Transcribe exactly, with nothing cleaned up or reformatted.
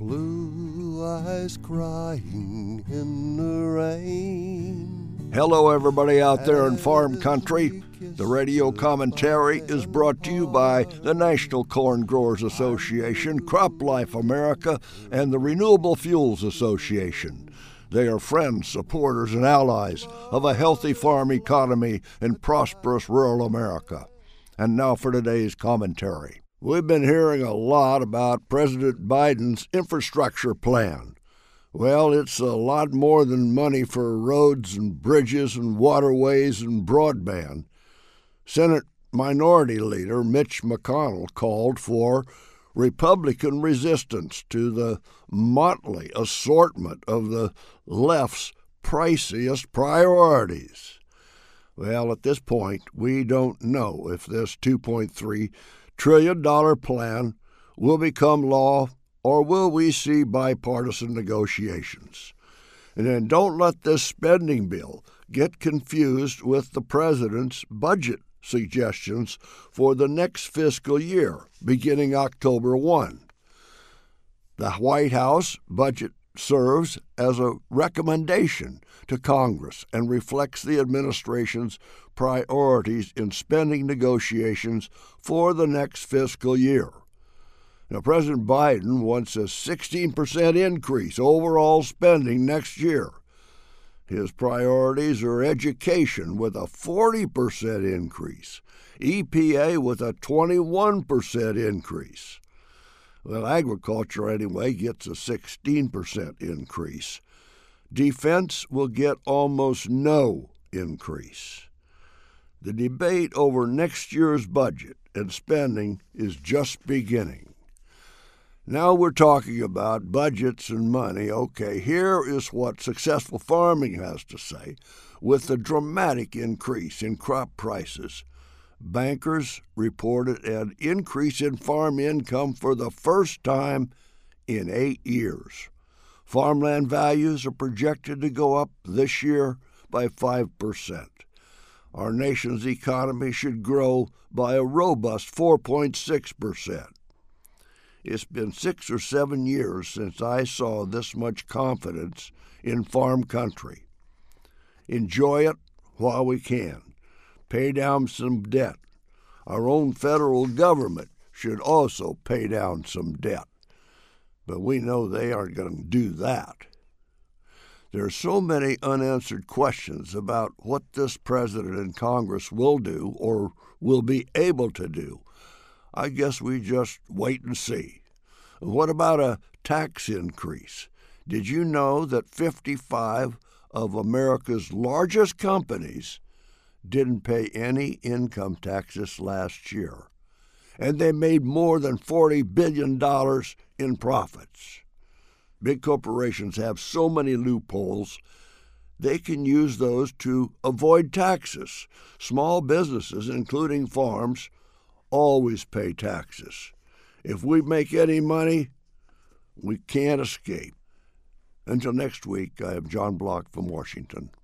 Blue eyes crying in the rain. Hello, everybody out there in farm country. The radio commentary is brought to you by the National Corn Growers Association, CropLife America, and the Renewable Fuels Association. They are friends, supporters, and allies of a healthy farm economy in prosperous rural America. And now for today's commentary. We've been hearing a lot about President Biden's infrastructure plan. Well, it's a lot more than money for roads and bridges and waterways and broadband. Senate Minority Leader Mitch McConnell called for Republican resistance to the motley assortment of the left's priciest priorities. Well, at this point, we don't know if this two point three trillion dollars plan will become law, or will we see bipartisan negotiations? And then don't let this spending bill get confused with the president's budget suggestions for the next fiscal year, beginning October first. The White House budget serves as a recommendation to Congress and reflects the administration's priorities in spending negotiations for the next fiscal year. Now, President Biden wants a sixteen percent increase overall spending next year. His priorities are education with a forty percent increase, E P A with a twenty-one percent increase. Well, agriculture, anyway, gets a sixteen percent increase. Defense will get almost no increase. The debate over next year's budget and spending is just beginning. Now we're talking about budgets and money. Okay, here is what Successful Farming has to say. With the dramatic increase in crop prices, bankers reported an increase in farm income for the first time in eight years. Farmland values are projected to go up this year by five percent. Our nation's economy should grow by a robust four point six percent. It's been six or seven years since I saw this much confidence in farm country. Enjoy it while we can. Pay down some debt. Our own federal government should also pay down some debt. But we know they aren't going to do that. There are so many unanswered questions about what this president and Congress will do or will be able to do. I guess we just wait and see. What about a tax increase? Did you know that fifty-five of America's largest companies didn't pay any income taxes last year? And they made more than forty billion dollars in profits. Big corporations have so many loopholes, they can use those to avoid taxes. Small businesses, including farms, always pay taxes. If we make any money, we can't escape. Until next week, I am John Block from Washington.